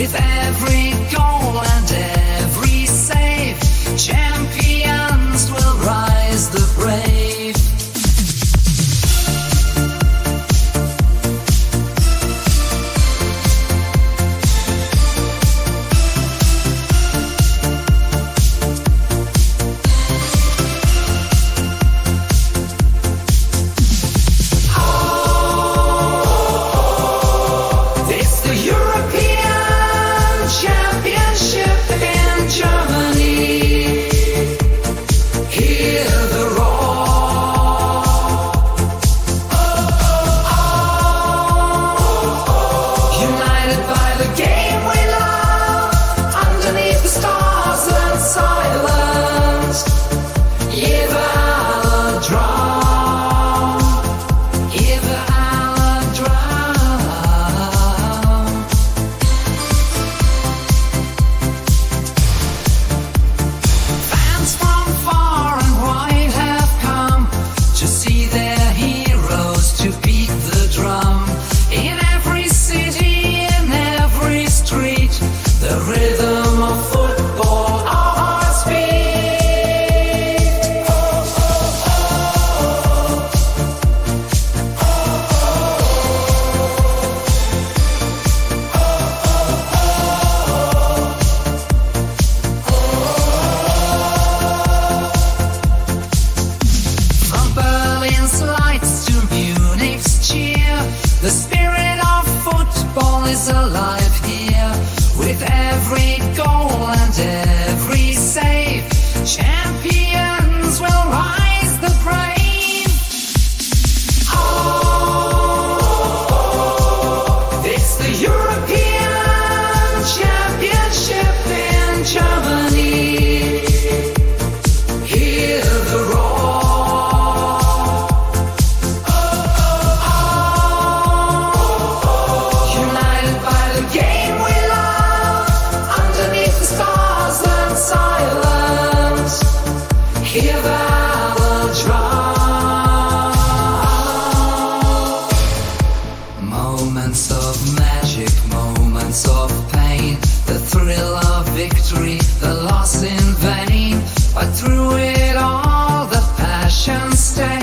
with every goal and every save. Champions will rise, the brave. The spirit of football is alive here, with every goal and every save. Champions will rise, the brave. Oh, it's the European Championship in Germany. Hear the roar. Hear the drum. Moments of magic, moments of pain, the thrill of victory, the loss in vain. But through it all, the passion stays.